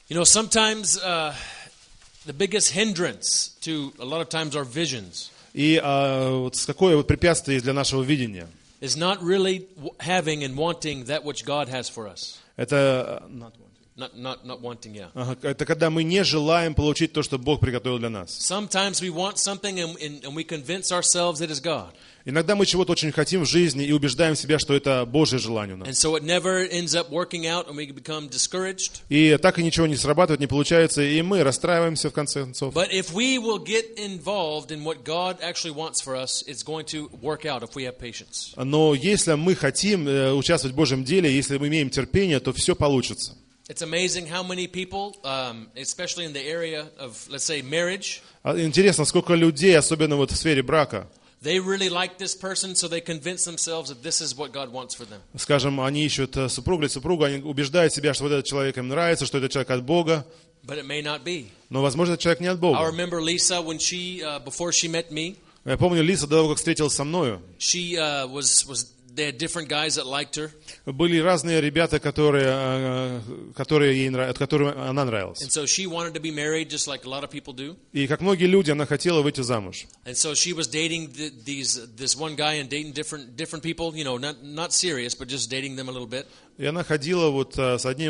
You know, sometimes the biggest hindrance to a lot of times our visions И вот какое вот препятствие есть для нашего видения? is not really having and wanting that which God has for us. Это Not wanting, yeah. это когда мы не желаем получить то, что Бог приготовил для нас. Sometimes we want something and we convince ourselves it is God. Иногда мы чего-то очень хотим в жизни и убеждаем себя, что это Божье желание у нас. And so it never ends up working out and we become discouraged. И так и ничего не срабатывает, не получается, и мы расстраиваемся в конце концов. But if we will get involved in what God actually wants for us, it's going to work out if we have patience. Но если мы хотим участвовать в Божьем деле, если мы имеем терпение, то все получится. It's amazing how many people, especially in the area of, let's say, marriage, Интересно, сколько людей, особенно вот в сфере брака, they really like this person, so they convince themselves that this is what God wants for them. скажем, они ищут супруга или супругу, они убеждают себя, что вот этот человек им нравится, что этот человек от Бога, But it may not be. но, возможно, этот человек не от I Бога. remember Lisa when before she met me, Я помню, Лиса до того, как встретилась со мною, she they had different guys that liked her. были разные ребята, которые которым она нравилась. And so she wanted to be married just like a lot of people do. И как многие люди, она хотела выйти замуж. And so she was dating this one guy and dating different people, you know, not serious, but just dating them a little bit. И она ходила вот с одним,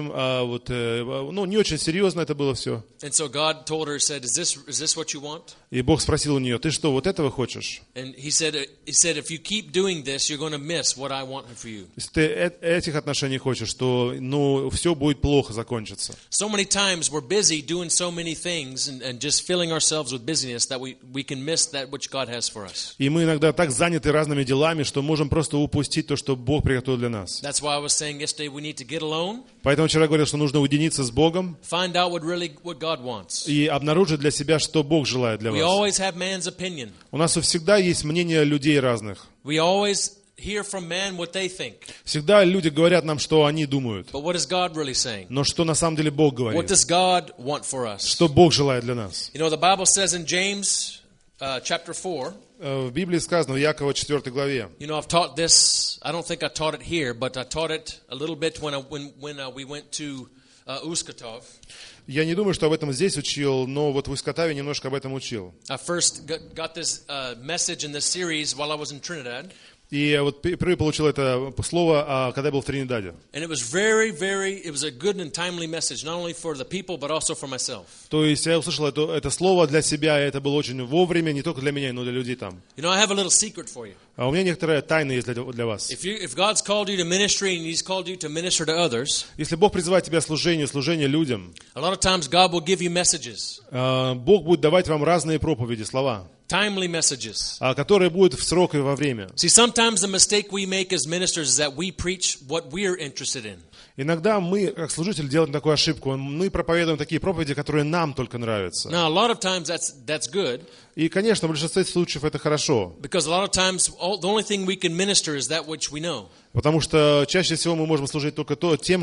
не очень серьезно это было все. And so God told her, said, is this what you want? И Бог спросил у нее, ты что, вот этого хочешь? And he said, if you keep doing this, you're going to miss what I want for you. Если ты этих отношений хочешь, то, все будет плохо закончиться. So many times we're busy doing so many things and just filling ourselves with busyness that we can miss that which God has for us. И мы иногда так заняты разными делами, что можем просто упустить то, что Бог приготовил для нас. That's why I was saying yesterday we need to get alone, Поэтому вчера говорил, что нужно уединиться с Богом find out what God wants. и обнаружить для себя, что Бог желает для We вас. always have man's opinion. У нас всегда есть мнение людей разных. We always hear from man what they think. Всегда люди говорят нам, что они думают. But what is God really saying? Но что на самом деле Бог What говорит? does God want for us? Что Бог желает для нас? You know, the Bible says in James chapter 4, В Библии сказано в Якова 4 главе. you know, I've taught this, I don't think I taught it here, but I taught it a little bit when we went to Uskatov. Я не думаю, что об этом здесь учил, но вот в Искатаве немножко об этом учил. I first got this message in this series while I was in Trinidad. И вот впервые получил это слово, когда я был в Тринидаде. And it was it was a good and timely message, not only for the people, but also for myself. То есть я услышал это слово для себя, и это было очень вовремя, не только для меня, но и для людей там. You know, I have a little secret for you. А у меня некоторая тайна есть для вас. If God's called you to ministry and He's called you to minister to others, Если Бог призывает тебя к служению людям, a lot of times God will give you messages, Бог будет давать вам разные проповеди, слова, timely messages. которые будут в срок и во время. See, sometimes the mistake we make as ministers is that we preach what we're interested in. Иногда мы, как служители, делаем такую ошибку. Мы проповедуем такие проповеди, которые нам только нравятся. Now, a lot of times that's good, И, конечно, в большинстве случаев это хорошо. because a lot of times the only thing we can minister is that which we know. Потому что чаще всего мы можем служить только тем,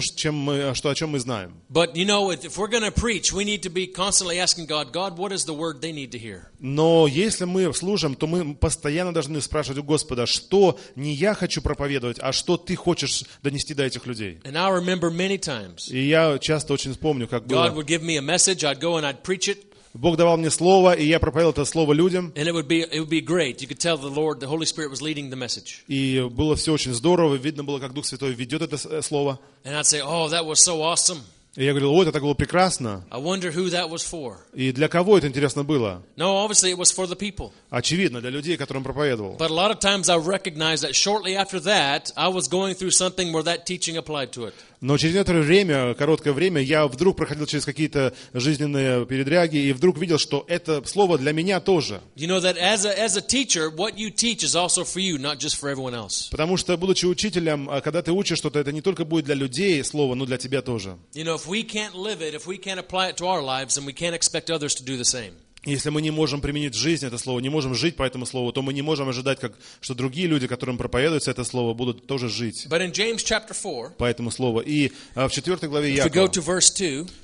о чем мы знаем. But you know, if we're going to preach, we need to be constantly asking God, what is the word they need to hear? Но если мы служим, то мы постоянно должны спрашивать у Господа, что не я хочу проповедовать, а что ты хочешь донести до этих людей. And I remember many times, И я часто очень помню, как God было. would give me a message, I'd go and I'd preach it, Бог давал мне слово, и я проповедовал это слово людям. and it would be great. You could tell the Holy Spirit was leading the message. И было все очень здорово, видно было, как Дух Святой ведет это слово. And I'd say, oh, that was so awesome. И я говорил, это так было прекрасно. I wonder who that was for. И для кого это, интересно, было? No, obviously it was for the people. Очевидно, для людей, которым проповедовал. But a lot of times I recognized that shortly after that, I was going through something where that teaching applied to it. Но через некоторое время, короткое время, я вдруг проходил через какие-то жизненные передряги и вдруг видел, что это слово для меня тоже. You know that as a teacher, what you teach is also for you, not just for everyone else. Потому что, будучи учителем, когда ты учишь что-то, это не только будет для людей слово, но для тебя тоже. You know, if we can't live it, if we can't apply it to our lives, then we can't expect others to do the same. Если мы не можем применить в жизни это слово, не можем жить по этому слову, то мы не можем ожидать, что другие люди, которым проповедуется это слово, будут тоже жить But in James chapter 4, по этому слову. И в 4 главе if we go Якова, to verse 2,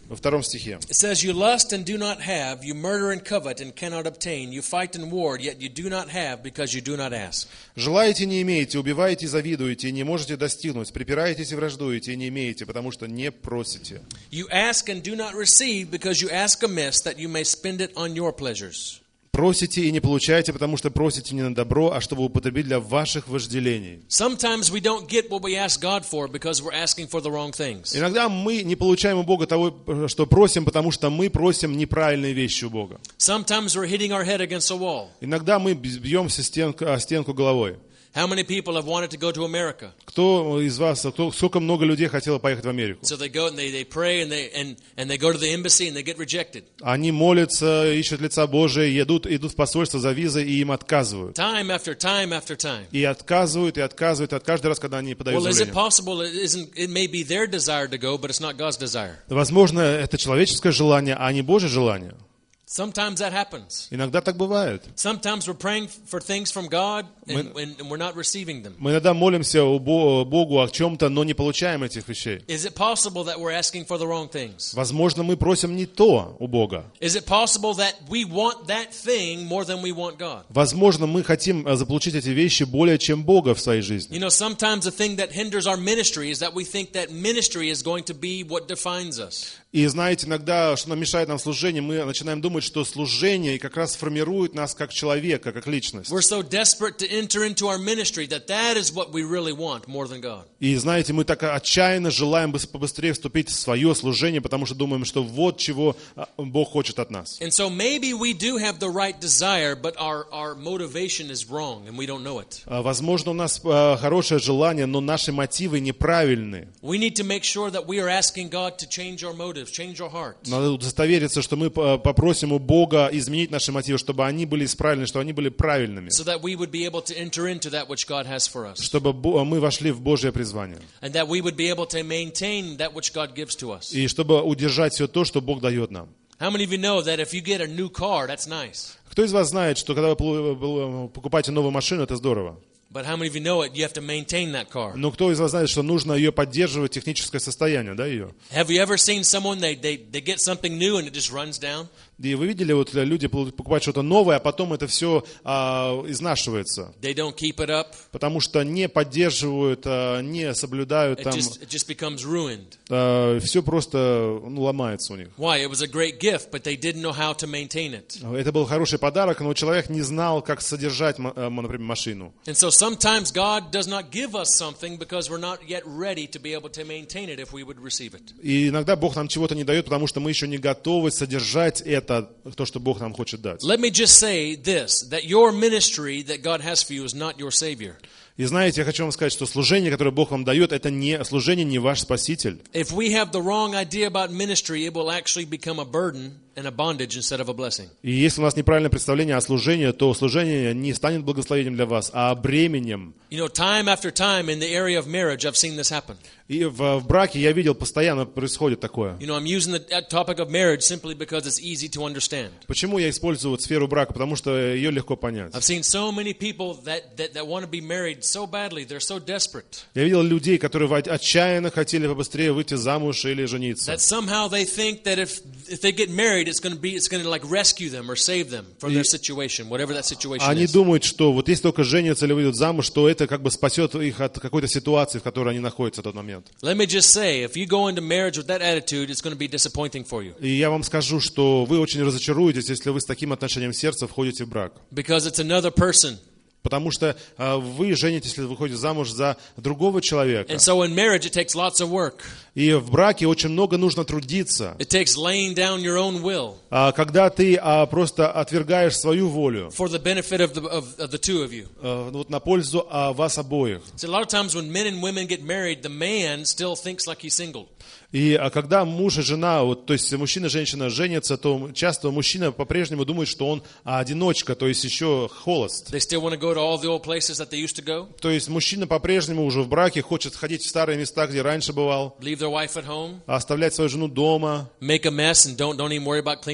во 2 стихе. It says, "You lust and do not have, you murder and covet and cannot obtain, you fight and war, yet you do not have because you do not ask." Желаете, не имеете, убиваете и завидуете, и не можете достигнуть, припираетесь и враждуете, и не имеете, потому что не просите. You ask and do not receive because you ask amiss, that you may spend it on your pleasures. Просите и не получаете, потому что просите не на добро, а чтобы употребить для ваших вожделений. Sometimes we don't get what we ask God for because we're asking for the wrong things. Иногда мы не получаем у Бога того, что просим, потому что мы просим неправильные вещи у Бога. Sometimes we're hitting our head against a wall. Иногда мы бьемся о стенку головой. How many people have wanted to go to America? Кто из вас, сколько много людей хотело поехать в Америку? So they go and they pray and they go to the embassy and they get rejected. Они молятся, ищут лица Божия, идут в посольство за визой, и им отказывают. Time after time after time. И отказывают, каждый раз, когда они подают Well, is it заявление. possible it may be their desire to go, but it's not God's desire? Возможно, это человеческое желание, а не Божье желание. Sometimes that happens. Иногда так бывает. Sometimes we're praying for things from God and we're not receiving them. Мы иногда молимся Богу о чем-то, но не получаем этих вещей. Is it possible that we're asking for the wrong things? Возможно, мы просим не то у Бога. Is it possible that we want that thing more than we want God? Возможно, мы хотим заполучить эти вещи более, чем Бога в своей жизни. You know, sometimes the thing that hinders our ministry is that we think that ministry is going to be what defines us. И знаете, иногда, что нам мешает нам служение, мы начинаем думать, что служение как раз формирует нас как человека, как личность. We're so desperate to enter into our ministry that is what we really want more than God. И знаете, мы так отчаянно желаем побыстрее вступить в свое служение, потому что думаем, что вот чего Бог хочет от нас. And so maybe we do have the right desire, but our motivation is wrong and we don't know it. Возможно, у нас хорошее желание, но наши мотивы неправильные. We need to make sure that we are asking God to change our motives, change our heart. Надо удостовериться, что мы попросим у Бога изменить наши мотивы, чтобы они были исправлены, чтобы они были правильными. So that we would be able to enter into that which God has for us. Чтобы мы вошли в Божье призвание. And that we would be able to maintain that which God gives to us. И чтобы удержать все то, что Бог дает нам. How many of you know that if you get a new car, that's nice? Кто из вас знает, что когда вы покупаете новую машину, это здорово? But how many of you know it? You have to maintain that car. Но кто из вас знает, что нужно ее поддерживать, техническое состояние, да, ее? Have you ever seen someone they get something new and it just runs down? И вы видели, вот люди покупают что-то новое, а потом это все изнашивается. They don't keep it up. Потому что не поддерживают, не соблюдают, там It just becomes ruined. все просто ломается у них. Why? It was a great gift, but they didn't know how to maintain it. Это был хороший подарок, но человек не знал, как содержать, например, машину. And so sometimes God does not give us something because we're not yet ready to be able to maintain it if we would receive it. И иногда Бог нам чего-то не дает, потому что мы еще не готовы содержать это, то, что Бог нам хочет дать. Let me just say this, that your ministry that God has for you is not your Savior. И знаете, я хочу вам сказать, что служение, которое Бог вам дает, это не служение, не ваш Спаситель. If we have the wrong idea about ministry, it will actually become a burden and a bondage instead of a blessing. И если у нас неправильное представление о служении, то служение не станет благословением для вас, а бременем. You know, time after time in the area of marriage, I've seen this happen. И в браке я видел, постоянно происходит такое. You know, I'm using the topic of marriage simply because it's easy to understand. Почему я использую вот сферу брака? Потому что ее легко понять. I've seen so many people that want to be married so badly, they're so desperate. Я видел людей, которые отчаянно хотели побыстрее выйти замуж или жениться. That somehow they think that if they get married, it's going to like rescue them or save them from their situation, whatever that situation Они is. думают, что вот если только женятся или выйдут замуж, то это как бы спасет их от какой-то ситуации, в которой они находятся в тот момент. Let me just say, if you go into marriage with that attitude, it's going to be disappointing for you. И я вам скажу, что вы очень разочаруетесь, если вы с таким отношением сердца входите в брак. Because it's another person. Потому что вы женитесь, если вы выходите замуж за другого человека. And so in marriage, it takes lots of work. И в браке очень много нужно трудиться. It takes laying down your own will. Когда ты просто отвергаешь свою волю. For the benefit of the two of you. Вот на пользу вас обоих. So a lot of times when men and women get married, the man still thinks like he's single. И когда муж и жена, вот, то есть мужчина и женщина женятся, то часто мужчина по-прежнему думает, что он одиночка, то есть еще холост. They still want to go to all the old places that they used to go. То есть мужчина по-прежнему уже в браке хочет ходить в старые места, где раньше бывал. Leave their wife at home. Оставлять свою жену дома. Make a mess and don't even worry about cleaning it.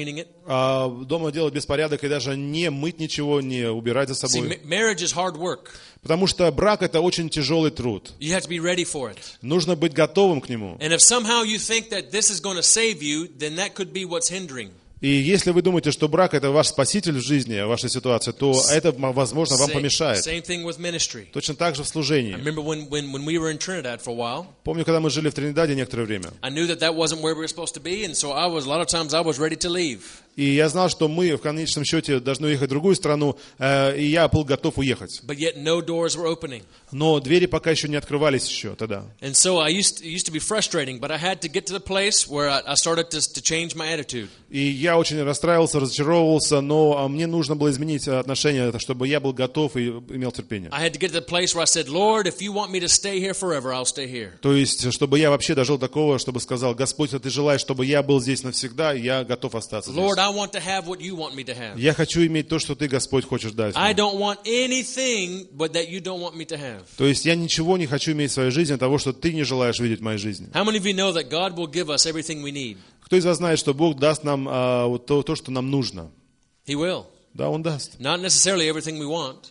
дома делать беспорядок и даже не мыть ничего, не убирать за See, собой. marriage is hard work. Потому что брак — это очень тяжелый труд. You have to be ready for it. Нужно быть готовым к нему. And if somehow you think that this is going to save you, then that could be what's hindering. И если вы думаете, что брак — это ваш спаситель в жизни, ваша ситуация, то это, возможно, вам помешает. Same thing with ministry. Точно так же в I служении. remember when we were in Trinidad for a while, Помню, когда мы жили в Тринидаде некоторое время. I knew that wasn't where we were supposed to be, and so a lot of times I was ready to leave. И я знал, что мы в конечном счете должны уехать в другую страну, и я был готов уехать. But yet no doors were opening. Но двери пока еще не открывались еще тогда. And so it used to be frustrating, but I had to get to the place where I started to change my attitude. И я очень расстраивался, разочаровывался, но мне нужно было изменить отношение, чтобы я был готов и имел терпение. I had to get to the place where I said, Lord, if you want me to stay here forever, I'll stay here. То есть, чтобы я вообще дожил до такого, чтобы сказал: Господь, если ты желаешь, чтобы я был здесь навсегда, я готов остаться здесь. Lord, I want to have what you want me to have. Я хочу иметь то, что ты, Господь, хочешь дать I мне. don't want anything but that you don't want me to have. То есть я ничего не хочу иметь в своей жизни того, что ты не желаешь видеть в моей жизни. How many of you know that God will give us everything we need? Кто из вас знает, что Бог даст нам то, что нам нужно? He will. Да, Он даст. Not necessarily everything we want.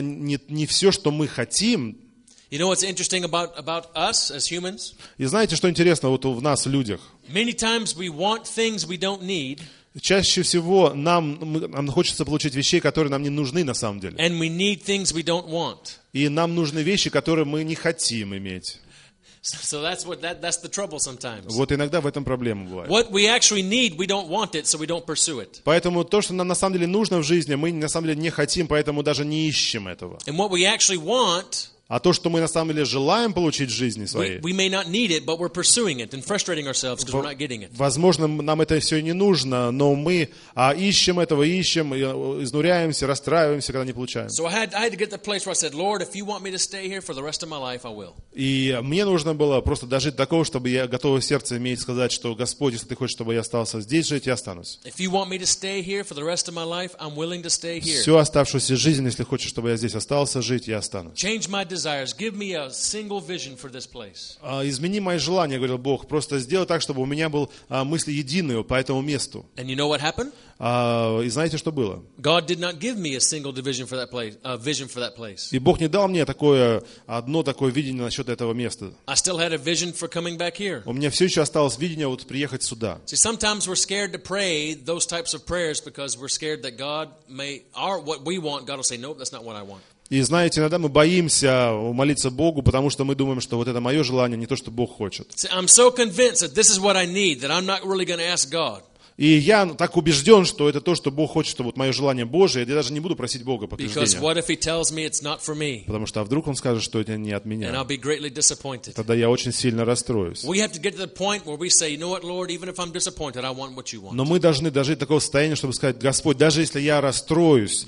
Не все, что мы хотим. You know what's interesting about us as humans? И знаете, что интересно вот в нас, в людях? Many times we want things we don't need. Чаще всего нам хочется получить вещей, которые нам не нужны на самом деле. And we need things we don't want. И нам нужны вещи, которые мы не хотим иметь. So that's the trouble sometimes. Вот иногда в этом проблема бывает. What we actually need, we don't want it, so we don't pursue it. Поэтому то, что нам на самом деле нужно в жизни, мы на самом деле не хотим, поэтому даже не ищем этого. And what we actually want, А то, что мы на самом деле желаем получить в жизни своей, we may not need it, but we're pursuing it and frustrating ourselves because we're not getting it. возможно, нам это все не нужно, но мы ищем этого, ищем, изнуряемся, расстраиваемся, когда не получаем. So I had to get to the place where I said, Lord, if you want me to stay here for the rest of my life, I will. И мне нужно было просто дожить до такого, чтобы я готовое сердце иметь, сказать, что Господь, если ты хочешь, чтобы я остался здесь жить, я останусь. If you want me to stay here for the rest of my life, I'm willing to stay here. Всю оставшуюся жизнь, если хочешь, чтобы я здесь остался жить, я останусь. Change my desires. Give me a single vision for this place. Измени мои желания, говорил Бог, просто сделай так, чтобы у меня был мысли единые по этому месту. And you know what happened? И знаете, что было? God did not give me a single vision for that place. И Бог не дал мне одно такое видение насчет этого места. I still had a vision for coming back here. У меня все еще осталось видение вот приехать сюда. See, sometimes we're scared to pray those types of prayers because we're scared that God what we want, God will say, nope, that's not what I want. И знаете, иногда мы боимся молиться Богу, потому что мы думаем, что вот это мое желание, не то, что Бог хочет. See, I'm so convinced that this is what I need that I'm not really going to ask God. И я так убежден, что это то, что Бог хочет, что вот мое желание Божие, я даже не буду просить Бога подтверждения. Потому что вдруг Он скажет, что это не от меня. Тогда я очень сильно расстроюсь. Но мы должны дожить до такого состояния, чтобы сказать: Господь, даже если я расстроюсь,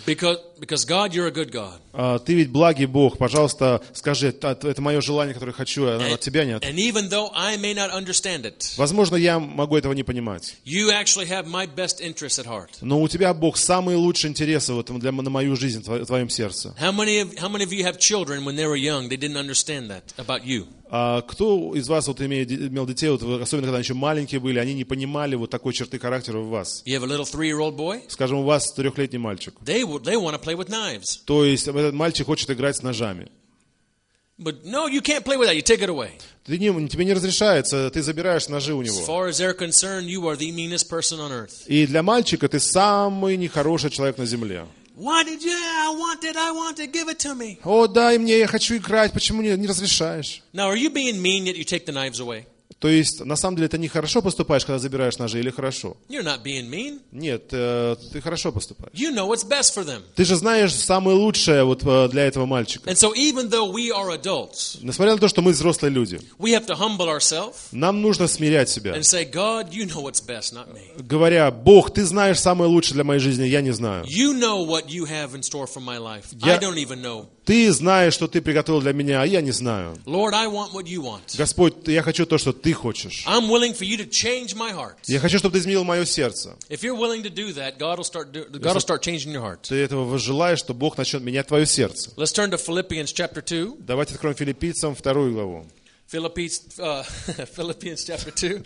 Ты ведь благий Бог, пожалуйста, скажи, это мое желание, которое хочу, а от Тебя нет. Возможно, я могу этого не понимать. Have my best interests at heart. Но у тебя, Бог, самые лучшие интересы вот на мою жизнь в твоем сердце. How many of you have children when they were young, they didn't understand that about you? Кто из вас вот имел детей, вот, особенно когда они еще маленькие были, они не понимали вот такой черты характера в вас? You have a little 3-year-old boy? Скажем, у вас 3-летний мальчик. They want to play with knives. То есть этот мальчик хочет играть с ножами. But no, you can't play with that. You take it away. Тебе не разрешается, ты забираешь ножи у него. As far as they're concerned, you are the meanest person on earth. И для мальчика ты самый нехороший человек на земле. Why did you? I want it. Give it to me. О, дай мне, я хочу играть. Почему не разрешаешь? Now, are you being mean that you take the knives away? То есть, на самом деле, ты нехорошо поступаешь, когда забираешь ножи, или хорошо? You're not being mean. Нет, ты хорошо поступаешь. You know what's best for them. Ты же знаешь самое лучшее вот для этого мальчика. And so even though we are adults, несмотря на то, что мы взрослые люди, we have to humble ourselves. Нам нужно смирять себя. And say, God, you know what's best, not me. Говоря: Бог, ты знаешь самое лучшее для моей жизни, я не знаю. You know what you have in store for my life. I don't even know. Ты знаешь, что ты приготовил для меня, а я не знаю. Lord, I want what you want. Господь, я хочу то, что ты хочешь. I'm willing for you to change my heart. Я хочу, чтобы ты изменил мое сердце. If you're willing to do that, God will start changing your heart. Ты этого желаешь, что Бог начнет менять твое сердце. Let's turn to Philippians chapter 2. Давайте откроем Филиппийцам 2 главу. Philippians chapter 2.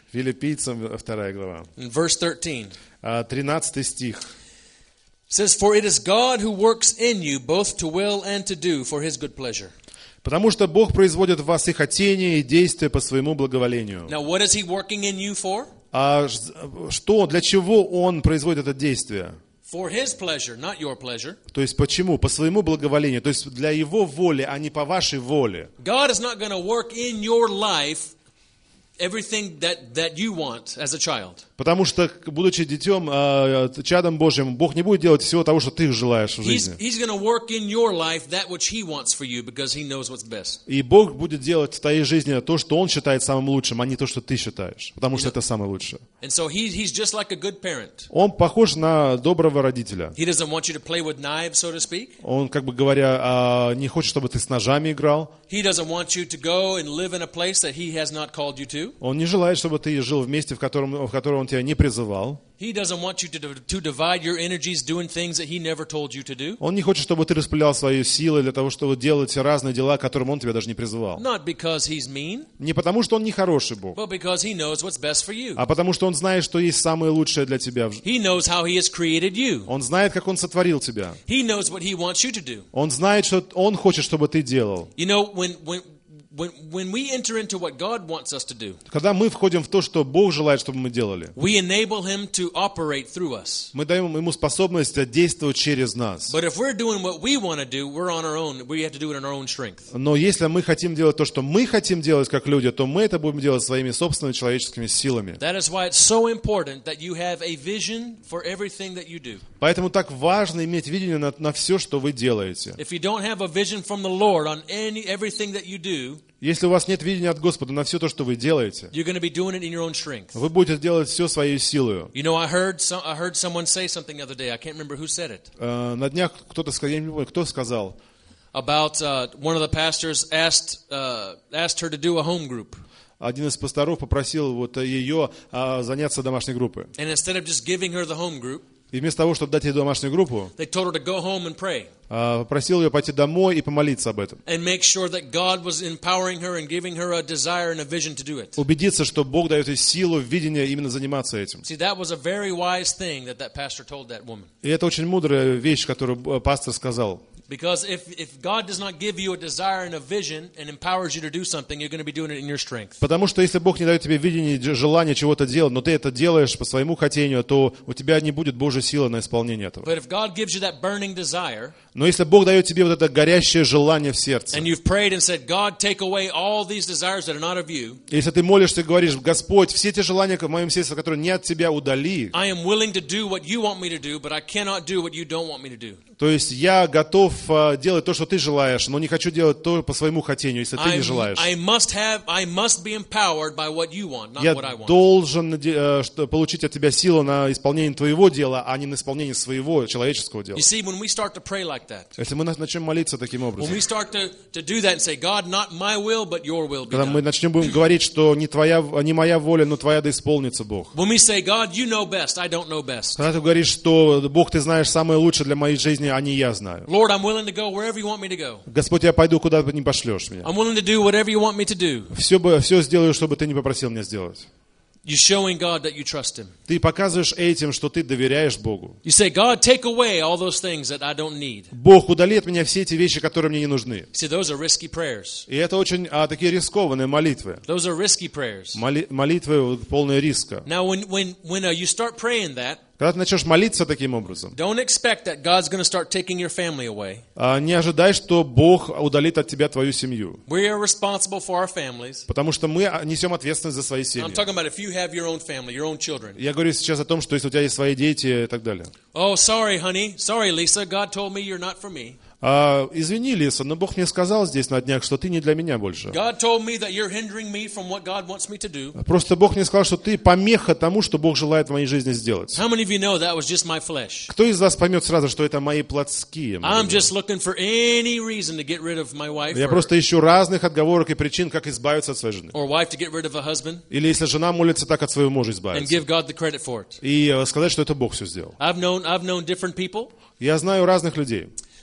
Филиппийцам 2 глава. In verse 13. 13 стих. It says, "For it is God who works in you both to will and to do for His good pleasure." Потому что Бог производит в вас и хотение, и действия по своему благоволению. Now, what is He working in you for? А что, для чего Он производит это действие? For His pleasure, not your pleasure. То есть почему? По своему благоволению. То есть для Его воли, а не по вашей воле. God is not going to work in your life everything that you want as a child. Потому что, будучи детем, чадом Божьим, Бог не будет делать всего того, что ты желаешь в жизни. И Бог будет делать в твоей жизни то, что Он считает самым лучшим, а не то, что ты считаешь. Потому что это самое лучшее. Он похож на доброго родителя. Он, как бы говоря, не хочет, чтобы ты с ножами играл. Он не желает, чтобы ты жил в месте, в котором Он тебя не призывал. He doesn't want you to divide your energies doing things that he never told you to do. Он не хочет, чтобы ты распылял свои силы для того, чтобы делать разные дела, к которым Он тебя даже не призывал. Not because he's mean, не потому, что Он не хороший Бог, but because he knows what's best for you. А потому, что Он знает, что есть самое лучшее для тебя. He knows how he has created you. Он знает, как Он сотворил тебя. He knows what he wants you to do. Он знает, что Он хочет, чтобы ты делал. You know, when we enter into what God wants us to do, когда мы входим в то, что Бог желает, чтобы мы делали, we enable Him to operate through us. Мы даем Ему способность действовать через нас. But if we're doing what we want to do, we're on our own. We have to do it in our own strength. Но если мы хотим делать то, что мы хотим делать как люди, то мы это будем делать своими собственными человеческими силами. That is why it's so important that you have a vision for everything that you do. Поэтому так важно иметь видение на все, что вы делаете. If you don't have a vision from the Lord on everything that you do, если у вас нет видения от Господа на все то, что вы делаете, you're going to be doing it in your own strength. Вы будете делать все своей силой. You know, I heard someone say something the other day. I can't remember who said it. На днях кто-то сказал, я не помню, кто сказал. About one of the pastors asked her to do a home group. Один из пасторов попросил вот ее заняться домашней группой. And instead of just giving her the home group, и вместо того, чтобы дать ей домашнюю группу, they told her to go home and pray. Попросил ее пойти домой и помолиться об этом. And make sure that God was empowering her and giving her a desire and a vision to do it. Убедиться, что Бог дает ей силу, видение именно заниматься этим. See, that was a very wise thing that pastor told that woman. И это очень мудрая вещь, которую пастор сказал. Because if God does not give you a desire and a vision and empowers you to do something, you're going to be doing it in your strength. Потому что если Бог не дает тебе видение, желание чего-то делать, но ты это делаешь по своему хотению, то у тебя не будет Божьей силы на исполнение этого. But if God gives you that burning desire, но если Бог дает тебе вот это горящее желание в сердце, and you've prayed and said, God, take away all these desires that are not of you, если ты молишься и говоришь, Господь, все те желания в моем сердце, которые не от тебя, удали. I am willing to do what you want me to do, but I cannot do what you don't want me to do. То есть я готов делать то, что ты желаешь, но не хочу делать то по своему хотению, если ты не желаешь. Я должен получить от тебя силу на исполнение твоего дела, а не на исполнение своего человеческого дела. Если мы начнем молиться таким образом, когда мы начнем будем говорить, что не моя воля, но твоя да исполнится, Бог. Когда ты говоришь, что Бог, ты знаешь самое лучшее для моей жизни, а не я знаю. Lord, I'm willing to go wherever you want me to go. Господь, я пойду, куда бы ни пошлешь меня. I'm willing to do whatever you want me to do. Все сделаю, чтобы ты не попросил меня сделать. You're showing God that you trust Him. Ты показываешь этим, что ты доверяешь Богу. You say, God, take away all those things that I don't need. Бог, удали от меня все эти вещи, которые мне не нужны. See, those are risky prayers. И это очень такие рискованные молитвы. Those are risky prayers. Молитвы полные риска. Now, when you start praying that, когда ты начнешь молиться таким образом, don't expect that God's going to start taking your family away. Не ожидай, что Бог удалит от тебя твою семью. We are responsible for our families. Потому что мы несем ответственность за свои семьи. I'm talking about if you have your own family, your own children. Я говорю сейчас о том, что если у тебя есть свои дети и так далее. Oh, sorry, honey. Sorry, Lisa. God told me you're not for me. Извини, Лиса, но Бог мне сказал здесь на днях, что ты не для меня больше. Просто Бог мне сказал, что ты помеха тому, что Бог желает в моей жизни сделать. Кто из вас поймет сразу, что это мои плотские? Я просто ищу разных отговорок и причин, как избавиться от своей жены. Или если жена молится, так от своего мужа избавиться. И сказать, что это Бог все сделал. Я знаю разных людей.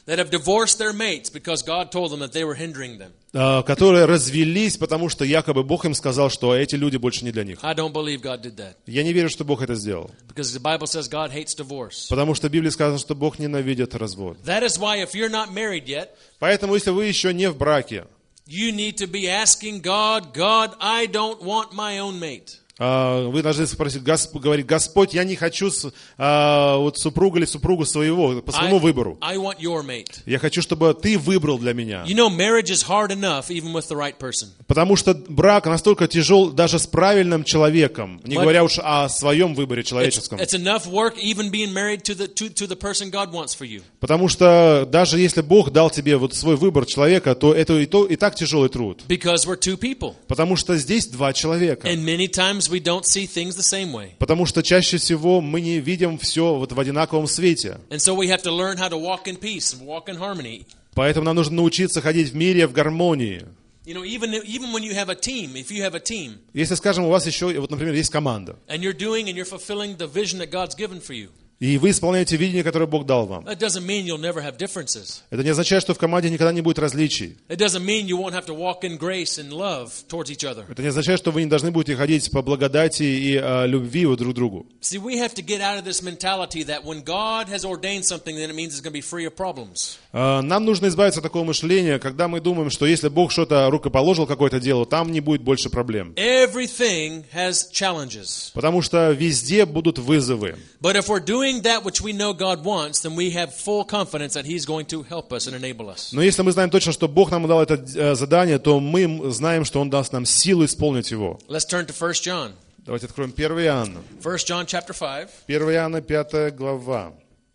that have divorced their mates because God told them that they were hindering them. Которые развелись, потому что якобы Бог им сказал, что эти люди больше не для них. I don't believe God did that. Я не верю, что Бог это сделал. Because the Bible says God hates divorce. Потому что в Библии сказано, что Бог ненавидит развод. That is why if you're not married yet, поэтому если вы еще не в браке, you need to be asking God, God, I don't want my own mate. Вы должны спросить, говорить, Господь, я не хочу вот супруга или супругу своего, по своему выбору. I want your mate. Я хочу, чтобы ты выбрал для меня. You know, marriage is hard enough, even with the right person. Потому что брак настолько тяжел даже с правильным человеком, не говоря уж о своем выборе человеческом. It's enough work even being married to the person God wants for you. Потому что даже если Бог дал тебе вот свой выбор человека, то это и так тяжелый труд. Because we're two people. Потому что здесь два человека. And many times we don't see things the same way. Потому что чаще всего мы не видим все вот в одинаковом свете. And so we have to learn how to walk in peace and walk in harmony. Поэтому нам нужно научиться ходить в мире в гармонии. You know, even when you have a team, if you have a team. Если, скажем, у вас еще, вот, например, есть команда. And you're doing and you're fulfilling the vision that God's given for you. И вы исполняете видение, которое Бог дал вам. That doesn't mean you'll never have differences. Это не означает, что в команде никогда не будет различий. It doesn't mean you won't have to walk in grace and love towards each other. Это не означает, что вы не должны будете ходить по благодати и любви друг к другу. See, we have to get out of this mentality that when God has ordained something, then it means it's going to be free of problems. Нам нужно избавиться от такого мышления, когда мы думаем, что если Бог что-то рукоположил, какое-то дело, там не будет больше проблем. Everything has challenges. Потому что везде будут вызовы. But if we're doing that which we know God wants, then we have full confidence that He's going to help us and enable us. Но если мы знаем точно, что Бог нам дал это задание, то мы знаем, что Он даст нам силу исполнить его. Let's turn to 1 John. Давайте откроем 1 Иоанна. 1 John chapter 5. 1 Иоанна 5 глава.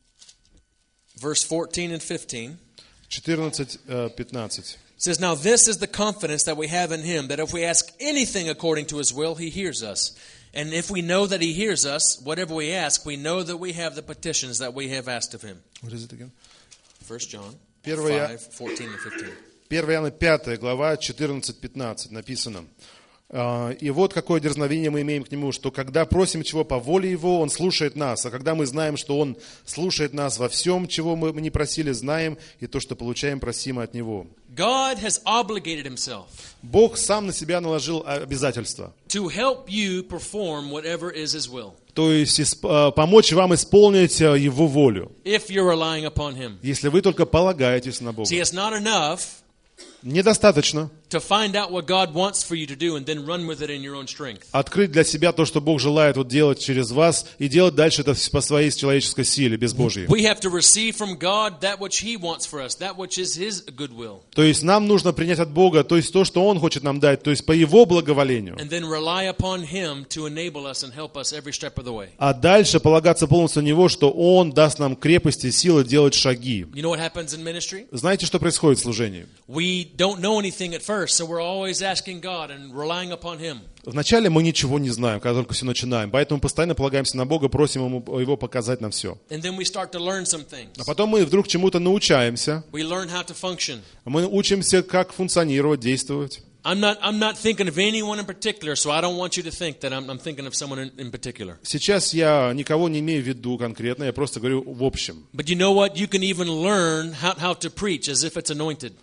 Verse 14 and 15. 14-15. It says, now this is the confidence that we have in Him, that if we ask anything according to His will, He hears us. And if we know that He hears us, whatever we ask, we know that we have the petitions that we have asked of Him. What is it again? 1 John 5, 14 and 15. 1 Иоанна 5 глава 14-15 написано. И вот какое дерзновение мы имеем к Нему, что когда просим чего по воле Его, Он слушает нас. А когда мы знаем, что Он слушает нас во всем, чего мы не просили, знаем, и то, что получаем, просимо от Него. God has obligated Himself. Бог сам на себя наложил обязательства. To help you perform whatever is His will. То есть помочь вам исполнить Его волю. If you're relying upon Him. Если вы только полагаетесь на Бога. See, it's not enough. Недостаточно to find out what God wants for you to do and then run with it in your own strength. Открыть для себя то, что Бог желает вот делать через вас, и делать дальше это по своей человеческой силе, без Божьей. We have to receive from God that which He wants for us, that which is His good will. То есть нам нужно принять от Бога, то есть то, что Он хочет нам дать, то есть по Его благоволению. And then rely upon Him to enable us and help us every step of the way. А дальше полагаться полностью на Него, что Он даст нам крепость и силы делать шаги. You know what happens in ministry? Знаете, что происходит в служении? We don't know anything at first, so we're always asking God and relying upon Him. Вначале мы ничего не знаем, когда только все начинаем, поэтому постоянно полагаемся на Бога, просим Его показать нам все. And then we start to learn some things. А потом мы вдруг чему-то научаемся. We learn how to function. Мы учимся, как функционировать, действовать. I'm not thinking of anyone in particular, so I don't want you to think that I'm thinking of someone in particular. Сейчас я никого не имею в виду конкретно, я просто говорю в общем. But you know what? You can even learn how to preach as if it's anointed.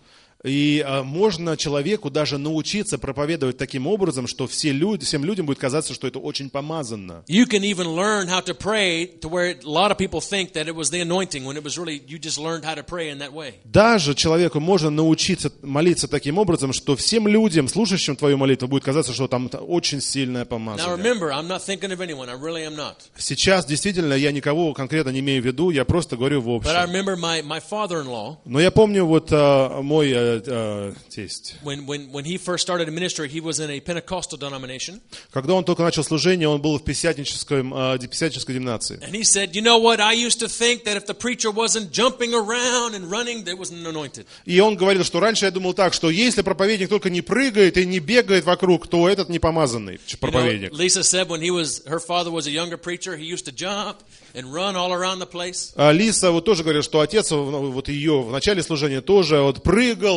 И можно человеку даже научиться проповедовать таким образом, что всем людям будет казаться, что это очень помазанно. You can even learn how to pray to where a lot of people think that it was the anointing when it was really you just learned how to pray in that way. Даже человеку можно научиться молиться таким образом, что всем людям, слушающим твою молитву, будет казаться, что там очень сильное помазание. Now remember, I'm not thinking of anyone. I really am not. Сейчас действительно я никого конкретно не имею в виду, я просто говорю в общем. But I remember my father-in-law. Но я помню вот мой тесть. When he first started a ministry, he was in a Pentecostal denomination. Когда он только начал служение, он был в пятидесятнической деноминации. And he said, you know what? I used to think that if the preacher wasn't jumping around and running, that wasn't anointed. И он говорил, что раньше я думал так, что если проповедник только не прыгает и не бегает вокруг, то этот не помазанный проповедник. Lisa said when her father was a younger preacher, he used to jump and run all around the place. Лиса вот тоже говорит, что отец вот ее в начале служения тоже вот прыгал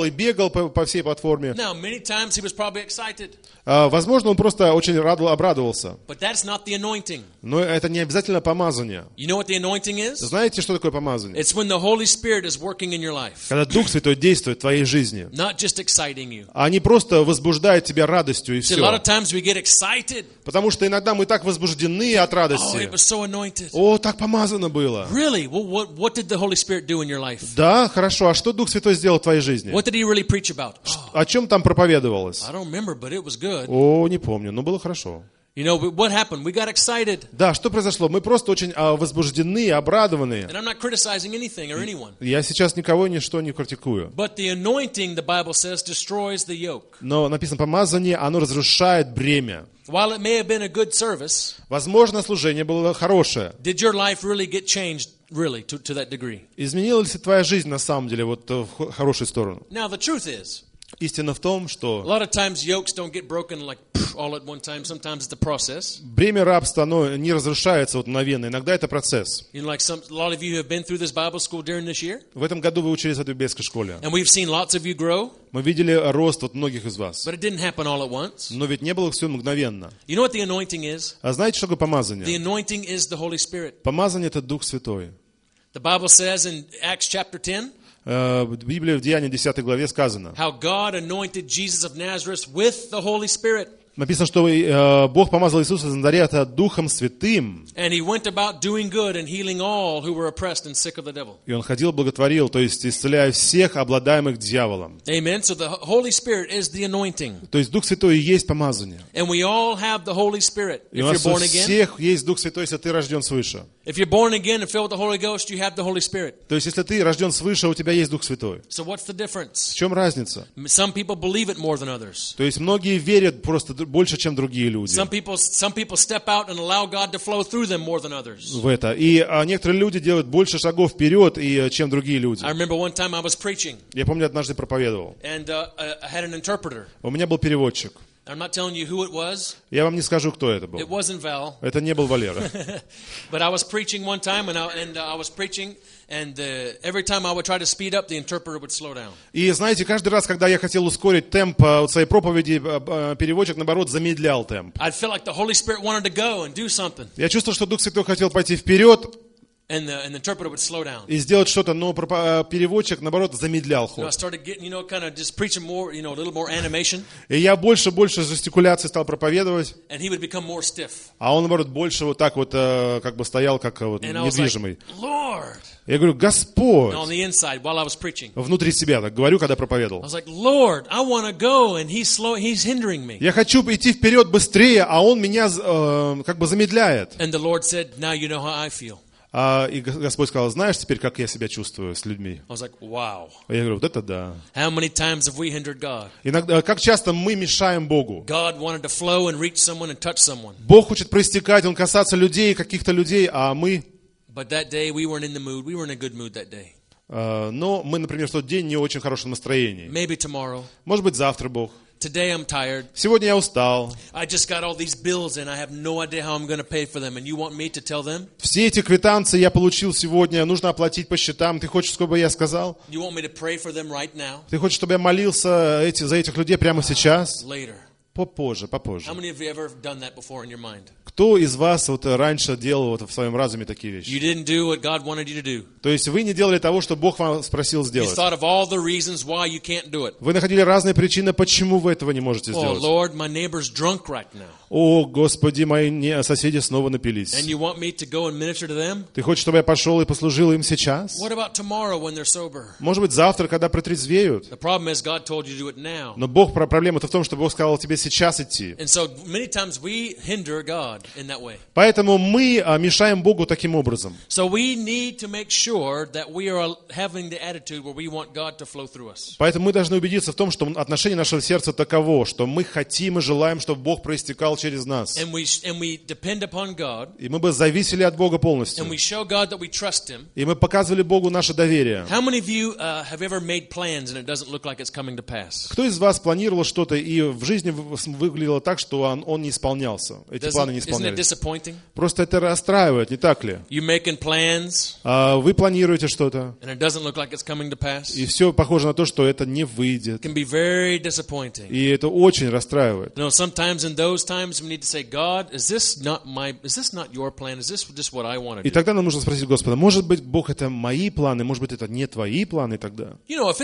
прыгал и бегал по всей платформе. Now, many times he was probably excited. Возможно, он просто очень обрадовался. But that's not the anointing. Но это не обязательно помазание. You know what the anointing is? Знаете, что такое помазание? It's when the Holy Spirit is working in your life. Когда Дух Святой действует в твоей жизни. Not just exciting you. А не просто возбуждает тебя радостью и все. A lot of times we get excited. Потому что иногда мы так возбуждены от радости. Oh, it was so anointed. О, так помазано было. Really? Well, what did the Holy Spirit do in your life? Да, хорошо. А что Дух Святой сделал в твоей жизни? What did he really preach about? О чем там проповедовалось? I don't remember, but it was good. О, не помню, но было хорошо. You know, what happened? We got excited. Да, что произошло? Мы просто очень возбуждены, обрадованы. And I'm not criticizing anything or anyone. Я сейчас никого ничто не критикую. But the anointing, the Bible says, destroys the yoke. Но написано, помазание, оно разрушает бремя. While it may have been a good service, возможно, служение было хорошее. Did your life really get changed, really, to that degree? Изменилась ли твоя жизнь на самом деле вот в хорошую сторону? Now the truth is, истина в том, что a lot of times yokes don't get broken like all at one time. Sometimes it's a process. Бремя рабства, оно не разрушается вот мгновенно. Иногда это процесс. You know, like a lot of you have been through this Bible school during this year. В этом году вы учились в этой библейской школе. And we've seen lots of you grow. Мы видели рост вот многих из вас. But it didn't happen all at once. Но ведь не было все мгновенно. You know what the anointing is? А знаете, что такое помазание? The anointing is the Holy Spirit. Помазание — это Дух Святой. The Bible says in Acts chapter 10. В Библии в Деянии 10 главе сказано. How God anointed Jesus of Nazareth with the Holy Spirit. Написано, что Бог помазал Иисуса из Назарета Духом Святым. And he went about doing good and healing all who were oppressed and sick of the devil. И он ходил, благотворил, то есть исцеляя всех обладаемых дьяволом. Amen. So the Holy Spirit is the anointing. То есть Дух Святой и есть помазание. And we all have the Holy Spirit. И у нас у всех есть Дух Святой, если ты рожден свыше. If you're born again and filled with the Holy Ghost, you have the Holy Spirit. То есть если ты рожден свыше, у тебя есть Дух Святой. So what's the difference? В чем разница? Some people believe it more than others. То есть многие верят просто больше, чем другие люди. Some people step out and allow God to flow through them more than others. В это. И некоторые люди делают больше шагов вперед, чем другие люди. I remember one time I was preaching. Я помню, однажды проповедовал. And I had an interpreter. У меня был переводчик. I'm not telling you who it was. Я вам не скажу, кто это был. It wasn't Val. Это не был Валера. But I was preaching one time, and I was preaching, and every time I would try to speed up, the interpreter would slow down. И знаете, каждый раз, когда я хотел ускорить темп своей проповеди, переводчик, наоборот, замедлял темп. I felt like the Holy Spirit wanted to go and do something. Я чувствовал, что Дух Святой хотел пойти вперед. And the interpreter would slow down. И сделать что-то, но переводчик, наоборот, замедлял ход. I started getting, kind of just preaching more, a little more animation. И я больше жестикуляции стал проповедовать. And he would become more stiff. А он, наоборот, больше вот так вот, как бы стоял, как вот недвижимый. Lord. Я говорю, Господь. On the inside, while I was preaching. Внутри себя, так говорю, когда проповедовал. I was like, Lord, I want to go, and he's hindering me. Я хочу идти вперед быстрее, а он меня как бы замедляет. And the Lord said, now you know how I feel. И Господь сказал, знаешь теперь, как я себя чувствую с людьми? I was like, wow. Я говорю, вот это да. How many times have we hindered God? Иногда, как часто мы мешаем Богу? God wanted to flow and reach someone and touch someone. Бог хочет проистекать, Он касаться людей, каких-то людей, а мы... But that day we weren't in the mood. We were in a good mood that day. Но мы, например, в тот день не очень хорошем настроении. Maybe tomorrow. Может быть, завтра Бог. Today I'm tired. Сегодня я устал. I just got all these bills and I have no idea how I'm going to pay for them. And you want me to tell them? Все эти квитанции я получил сегодня, нужно оплатить по счетам. Ты хочешь, чтобы я сказал? You want me to pray for them right now? Ты хочешь, чтобы я молился за этих людей прямо сейчас? Later. Попозже. How many of you ever done that before in your mind? Кто из вас вот раньше делал вот в своем разуме такие вещи? You didn't do what God wanted you to do. То есть вы не делали того, что Бог вам спросил сделать. You thought of all the reasons why you can't do it. Вы находили разные причины, почему вы этого не можете сделать. Oh Lord, my neighbor's drunk right now. О, Господи, мои соседи снова напились. And you want me to go and minister to them? Ты хочешь, чтобы я пошел и послужил им сейчас? What about tomorrow when they're sober? Может быть, завтра, когда протрезвеют. The problem is God told you to do it now. Но проблема-то в том, что Бог сказал тебе сейчас идти. And so many times we hinder God in that way. Поэтому мы мешаем Богу таким образом. So we need to make sure that we are having the attitude where we want God to flow through us. Поэтому мы должны убедиться в том, что отношение нашего сердца таково, что мы хотим и желаем, чтобы Бог проистекал через нас. And we depend upon God. И мы бы зависели от Бога полностью. And we show God that we trust Him. И мы показывали Богу наше доверие. How many of you have ever made plans and it doesn't look like it's coming to pass? Кто из вас планировал что-то и в жизни выглядело так, что он не исполнялся? Эти планы не исполнялись. исполнялись. Просто это расстраивает, не так ли? Вы планируете что-то, и все похоже на то, что это не выйдет. И это очень расстраивает. И тогда нам нужно спросить Господа, может быть, Бог, это мои планы, может быть, это не твои планы тогда?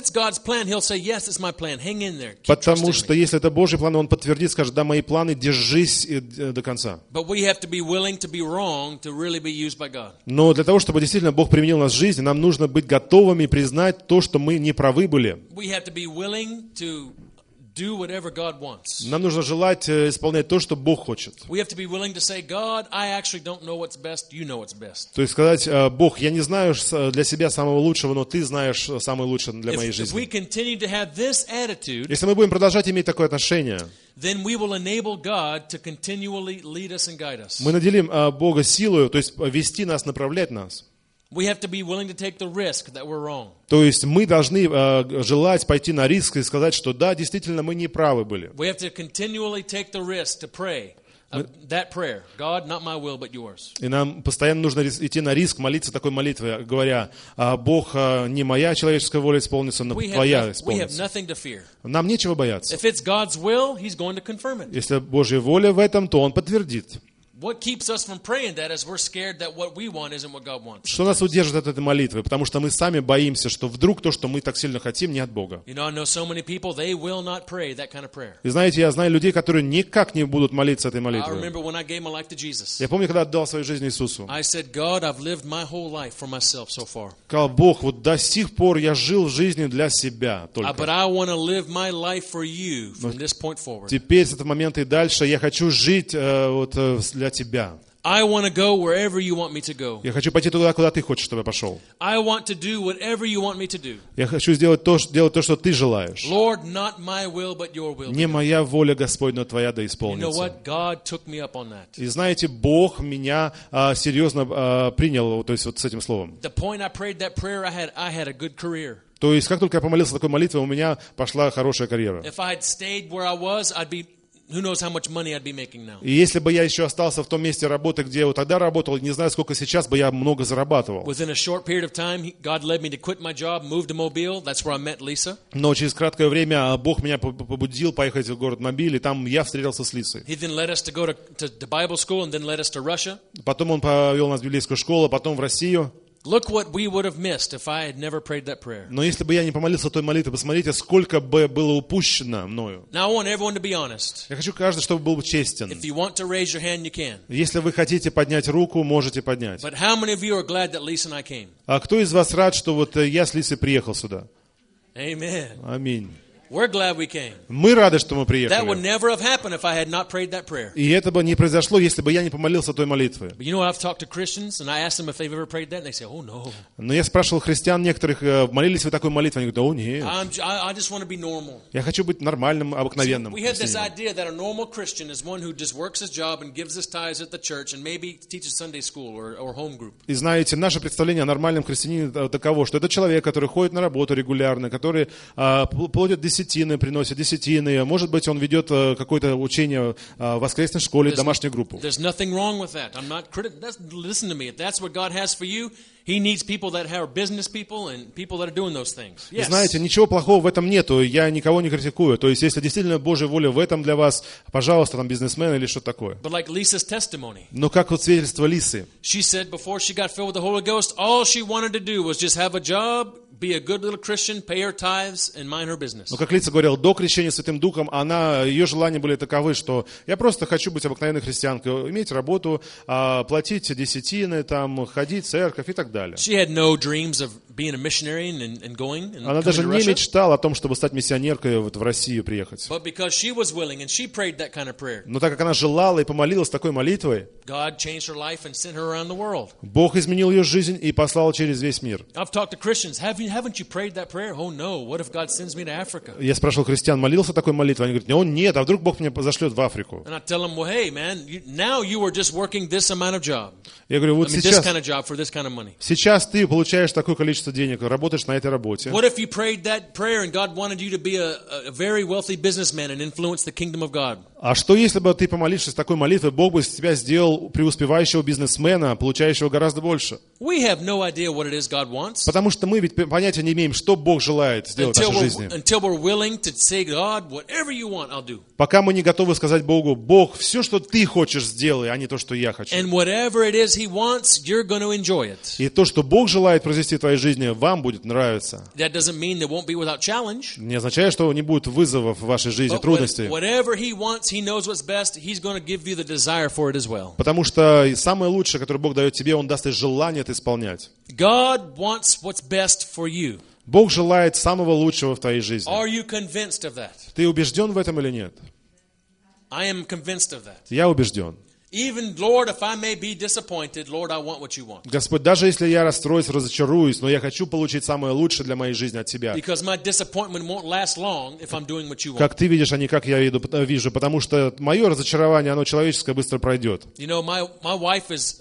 Потому что если это Божий план, Он подтвердит, скажет, да, мои планы, держись до конца. Но для того, чтобы действительно Бог применил нас в жизни, нам нужно быть готовыми признать то, что мы не правы были. Нам нужно желать исполнять то, что Бог хочет. То есть сказать, Бог, я не знаю для себя самого лучшего, но Ты знаешь самое лучшее для моей жизни. Если мы будем продолжать иметь такое отношение, мы наделим Бога силой, то есть вести нас, направлять нас. То есть мы должны желать пойти на риск и сказать, что да, действительно, мы не правы были. И нам постоянно нужно идти на риск, молиться такой молитвой, говоря, Бог, не моя человеческая воля исполнится, но Твоя исполнится. Нам нечего бояться. Если Божья воля в этом, то Он подтвердит. Что нас удержит от этой молитвы? Потому что мы сами боимся, что вдруг то, что мы так сильно хотим, не от Бога. И знаете, я знаю людей, которые никак не будут молиться этой молитвой. Я помню, когда отдал свою жизнь Иисусу. Сказал, Бог, вот до сих пор я жил жизнью для себя только. Но теперь с этого момента и дальше я хочу жить вот для Тебя. I want to go wherever you want me to go. Я хочу пойти туда, куда Ты хочешь, чтобы я пошел. I want to do whatever you want me to do. Я хочу делать то, что Ты желаешь. Lord, not my will, but your will. Не моя воля, Господь, но Твоя да исполнится. You know what? God took me up on that. И знаете, Бог меня серьезно принял, то есть вот с этим словом. The point I prayed that prayer, I had a good career. То есть, как только я помолился такой молитвой, у меня пошла хорошая карьера. If I had stayed where I was, I'd be Who knows how much money I'd be making now. И если бы я еще остался в том месте работы, где я вот тогда работал, не знаю, сколько сейчас бы я много зарабатывал. Within a short period of time, God led me to quit my job, move to Mobile. That's where I met Lisa. Но через краткое время Бог меня побудил поехать в город Мобиль, и там я встретился с Лисой. He then led us to go to Bible school and then led us to Russia. Потом он повел нас в библейскую школу, потом в Россию. Look what we would have missed if I had never prayed that prayer. Но если бы я не помолился той молитвой, посмотрите, сколько бы было упущено мною. Now I want everyone to be honest. Я хочу каждый, чтобы был честен. If you want to raise your hand, you can. Если вы хотите поднять руку, можете поднять. But how many of you are glad that Lisa and I came? А кто из вас рад, что вот я с Лисой приехал сюда? Amen. Аминь. We're glad we came. Мы рады, что мы приехали. That would never have happened if I had not prayed that prayer. И это бы не произошло, если бы я не помолился той молитвой. But you know, I've talked to Christians and I asked them if they've ever prayed that, and they say, "Oh no." Но я спрашивал христиан некоторых, молились вы такой молитвой, они говорят, о нет. I just want to be normal. Я хочу быть нормальным, обыкновенным. We had this idea that a normal Christian is one who just works his job and gives his tithes at the church and maybe teaches Sunday school or home group. И знаете, наше представление о нормальном христианине таково, что это человек, который ходит на работу регулярно, который платит десятины, приносит десятины, может быть, он ведет какое-то учение в воскресной школе, домашнюю группу. There's nothing wrong with that. I'm not listen to me. If that's what God has for you, He needs people that are business people and people that are doing those things. Yes. Знаете, ничего плохого в этом нету. Я никого не критикую. То есть, если действительно Божья воля в этом для вас, пожалуйста, там бизнесмен или что такое. But like Lisa's testimony. Но как вот свидетельство Лисы. She said before she got filled with the Holy Ghost, all she wanted to do was just have a job, be a good little Christian, pay her tithes, and mind her business. Но как Лиса говорила, до крещения Святым Духом, ее желания были таковы, что я просто хочу быть обыкновенной христианкой, иметь работу, платить десятины, там, ходить в церковь и так далее. She had no dreams of being a missionary and going and Она даже не мечтала о том, чтобы стать миссионеркой вот в Россию приехать. But because she was willing and she prayed that kind of prayer. Но так как она желала и помолилась такой молитвой, God changed her life and sent her around the world. Бог изменил ее жизнь и послал через весь мир. I've talked to Christians. Haven't you prayed that prayer? Oh no. What if God sends me to Africa? Я спрашивал христиан, молился такой молитвой? Они говорят, о нет, а вдруг Бог меня зашлет в Африку? And I tell them, well, hey man, now you are just working this amount of job. Я говорю, вот this kind of job for this kind of money. Сейчас ты получаешь такое количество денег, работаешь на этой работе. What if you prayed that prayer and God wanted you to be a very wealthy businessman and influence the kingdom of God? А что если бы ты, помолившись такой молитвой, Бог бы из тебя сделал преуспевающего бизнесмена, получающего гораздо больше? We have no idea what it is God wants. Потому что мы ведь понятия не имеем, что Бог желает сделать в нашей жизни. Until we're willing to say, God, whatever you want, I'll do. Пока мы не готовы сказать Богу: Бог, все, что ты хочешь, сделай, а не то, что я хочу. And whatever it is He wants, you're going to enjoy it. И то, что Бог желает произвести в твоей жизни, вам будет нравиться. That doesn't mean there won't be without challenge. Не означает, что не будет вызовов в вашей жизни, трудностей. Whatever He wants, He knows what's best. He's going to give you the desire for it as well. Потому что самое лучшее, которое Бог дает тебе, Он даст и желание это исполнять. God wants what's best for you. Бог желает самого лучшего в твоей жизни. Are you convinced of that? Ты убежден в этом или нет? I am convinced of that. Я убежден. Even, Lord, if I may be disappointed, Lord, I want what you want. Господь, даже если я расстроюсь, разочаруюсь, но я хочу получить самое лучшее для моей жизни от Тебя. Because my disappointment won't last long if I'm doing what you want. Как ты видишь, а не как я вижу, потому что мое разочарование, оно человеческое, быстро пройдет. You know, my wife is,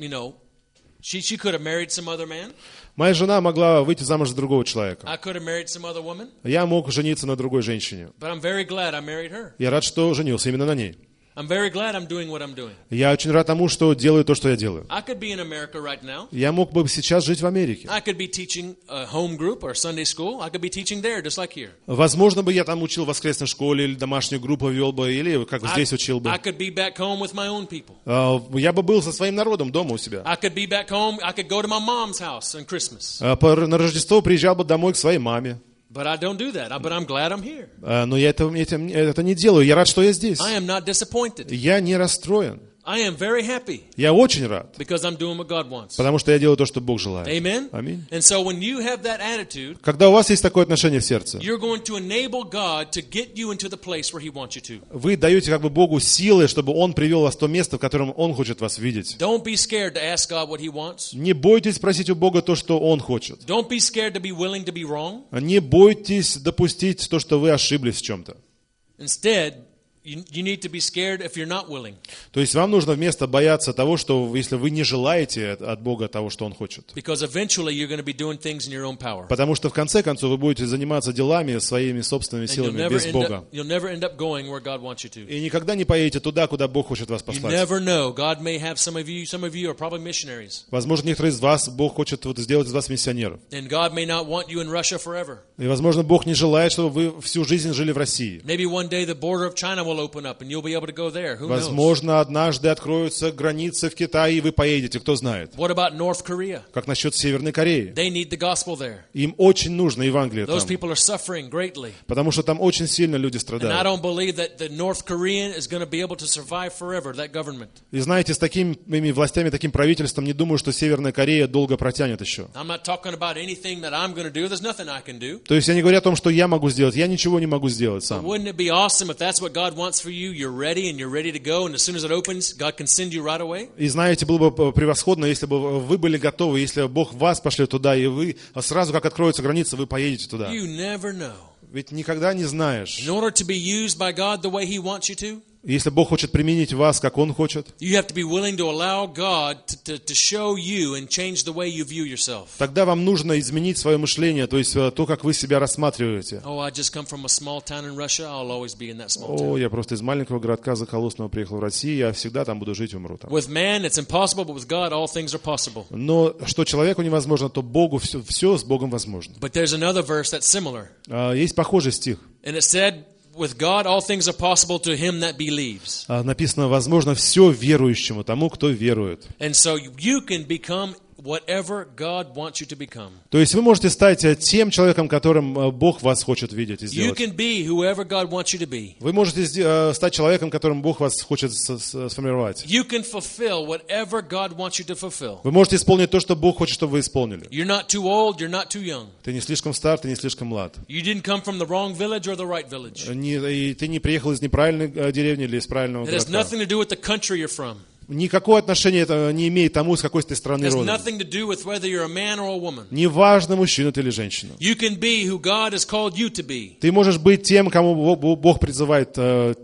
she could have married some other man. Моя жена могла выйти замуж за другого человека. I could have married some other woman. Я мог жениться на другой женщине. But I'm very glad I married her. Я рад, что женился именно на ней. I'm very glad I'm doing what I'm doing. Я очень рад тому, что делаю то, что я делаю. I could be in America right now. Я мог бы сейчас жить в Америке. I could be teaching a home group or Sunday school. I could be teaching there, just like here. Возможно бы я там учил в воскресной школе или домашнюю группу вел бы, или как здесь учил бы. I could be back home with my own people. Я бы был со своим народом дома у себя. I could be back home. I could go to my mom's house on Christmas. На Рождество приезжал бы домой к своей маме. But I don't do that. But I'm glad I'm here. Но я это не делаю. Я рад, что я здесь. I am not disappointed. Я не расстроен. I am very happy. Я очень рад. Because I'm doing what God wants. Потому что я делаю то, что Бог желает. Amen. Аминь. And so when you have that attitude, когда у вас есть такое отношение в сердце, you're going to enable God to get you into the place where He wants you to. Вы даете как бы Богу силы, чтобы Он привел вас в то место, в котором Он хочет вас видеть. Don't be scared to ask God what He wants. Не бойтесь просить у Бога то, что Он хочет. Don't be scared to be willing to be wrong. Не бойтесь допустить то, что вы ошиблись в чем-то. Instead, you need to be scared if you're not willing. То есть вам нужно вместо бояться того, что если вы не желаете от Бога того, что Он хочет. Because eventually you're going to be doing things in your own power. Потому что в конце концов вы будете заниматься делами своими собственными силами без Бога. You'll never end up going where God wants you to. И никогда не поедете туда, куда Бог хочет вас послать. You never know. God may have some of you are probably missionaries. Возможно, некоторые из вас Бог хочет сделать из вас миссионеров. And God may not want you in Russia forever. И возможно, Бог не желает, чтобы вы всю жизнь жили в России. Maybe one day the border of China will open up and you'll be able to go there. Who knows? Возможно, однажды откроются границы в Китае, и вы поедете, кто знает. What about North Korea? Как насчет Северной Кореи? They need the gospel there. Им очень нужно Евангелие там. Those people are suffering greatly. Потому что там очень сильно люди And I страдают. don't believe that the North Korean is going to be able to survive forever, that government. И знаете, с такими властями, таким правительством, не думаю, что Северная Корея долго протянет еще. I'm not talking about anything that I'm going to do. There's nothing I can do. То есть я не говорю о том, что я могу сделать. Я ничего не могу сделать сам. Wouldn't it be awesome if that's what God wants for you? You're ready to go, and as soon as it opens, God can send you right away. И знаете, было бы превосходно, если бы вы были готовы, если Бог вас пошлет туда, и вы сразу, как откроются границы, вы поедете туда. You never know. Ведь никогда не знаешь. In order to be used by God the way He wants you to, если Бог хочет применить вас, как Он хочет, you have to be willing to allow God to show you and change the way you view yourself. Тогда вам нужно изменить свое мышление, то есть то, как вы себя рассматриваете. Oh, I just come from a small town in Russia. I'll always be in that small town. О, я просто из маленького городка захолустного приехал в Россию, я всегда там буду жить, умру там. With man it's impossible, but with God all things are possible. Но что человеку невозможно, то Богу все с Богом возможно. But there's another verse that's similar. Есть похожий стих. And it said, with God all things are possible to him that believes. Написано, возможно все верующему, тому, кто верует. And so you can become whatever God wants you to become. То есть вы можете стать тем человеком, которым Бог вас хочет видеть и You сделать. can be whoever God wants you to be. Вы можете стать человеком, которым Бог вас хочет сформировать. You can fulfill whatever God wants you to fulfill. Вы можете исполнить то, что Бог хочет, чтобы вы исполнили. You're not too old, you're not too young. Ты не слишком стар, ты не слишком млад. You didn't come from the wrong village or the right village. И ты не приехал из неправильной деревни или из правильного It has городка. nothing to do with the country you're from. Никакого отношения это не имеет тому, с какой ты страны It has родом. nothing to do with whether you're a man or a woman. Неважно, мужчина ты или женщина. You can be who God has called you to be. Ты можешь быть тем, кому Бог призывает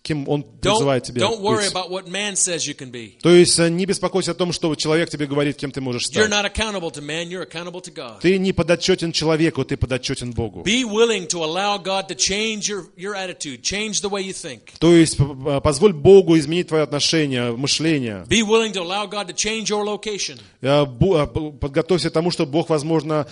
кем Он призывает тебя Don't worry about what man says you can be. То есть не беспокойся о том, что человек тебе говорит, кем ты можешь You're стать. not accountable to man, you're accountable to God. Ты не подотчетен человеку, ты подотчетен Богу. Be willing to allow God to change your attitude, change the way you think. То есть позволь Богу изменить твое отношение, мышление. Be willing to allow God to change your location. Подготовься к тому, что Бог, возможно,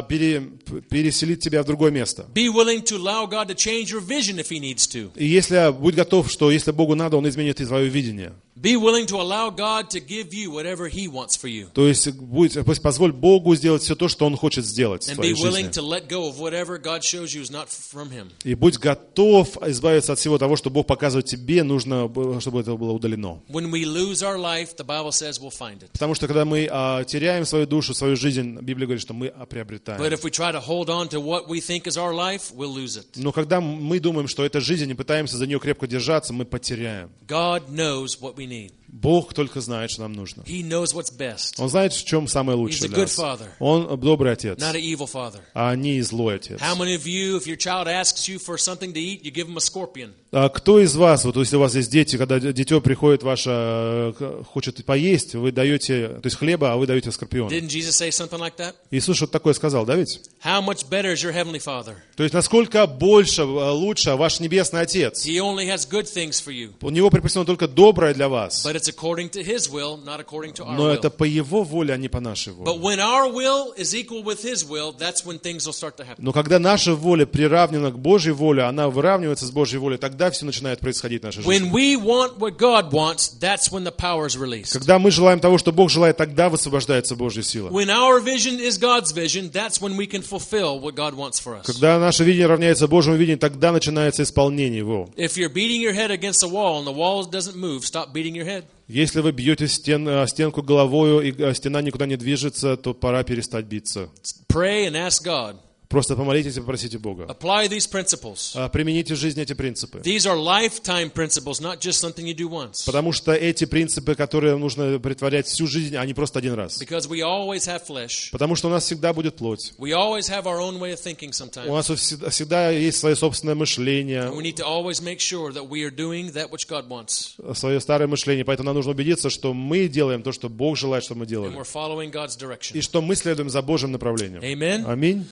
переселит тебя в другое место. Be willing to allow God to change your vision if He needs to. И будь готов, что если Богу надо, Он изменит и твое видение. Be willing to allow God to give you whatever He wants for you. То есть позволь Богу сделать все то, что Он хочет сделать в And твоей be willing жизни. to let go of whatever God shows you is not from Him. И будь готов избавиться от всего того, что Бог показывает тебе, нужно, чтобы это было удалено. When we lose our life, the Bible says we'll find it. Потому что когда мы теряем свою душу, свою жизнь, Библия говорит, что мы приобретаем. But if we try to hold on to what we think is our life, we'll lose it. Но когда мы думаем, что это жизнь, и пытаемся за нее крепко держаться, мы потеряем. God knows what we need. Бог только знает, что нам нужно. He knows what's best. Он знает, в чем самое лучшее He's a для good нас. father, Он добрый отец, not an evil father. а не злой отец. How many of you, if your child asks you for something to eat, you give him a scorpion? Кто из вас, вот если у вас есть дети, когда дитё приходит ваше, хочет поесть, вы даете, то есть хлеба, а вы даете скорпиона. Didn't Jesus say something like that? Иисус что-то такое сказал, да ведь? How much better is your heavenly Father? То есть насколько больше, лучше ваш небесный Отец. He only has good things for you. У Него припасено только доброе для вас. But it's according to His will, not according to our Но will. это по Его воле, а не по нашей воле. But when our will is equal with His will, that's when things will start to happen. Но когда наша воля приравнена к Божьей воле, она выравнивается с Божьей волей, тогда все начинает происходить в нашей жизни. When we want what God wants, that's when the power is released. Когда мы желаем того, что Бог желает, тогда высвобождается Божья сила. When our vision is God's vision, that's when we can fulfill what God wants for us. Когда наше видение равняется Божьему видению, тогда начинается исполнение Его. If you're beating your head against a wall and the wall doesn't move, stop beating your head. Если вы бьете стенку головою, и стена никуда не движется, то пора перестать биться. Pray and ask God. Просто помолитесь и попросите Бога. Apply these principles. Примените в жизни эти принципы. These are lifetime principles, not just something you do once. Потому что эти принципы, которые нужно претворять всю жизнь, они просто один раз. Because we always have flesh. Потому что у нас всегда будет плоть. We always have our own way of thinking sometimes. У нас всегда есть свое собственное мышление. And we need to always make sure that we are doing that which God wants. Свое старое мышление. Поэтому нам нужно убедиться, что мы делаем то, что Бог желает, чтобы мы делали. And we're following God's direction. И что мы следуем за Божьим направлением. Amen. Аминь.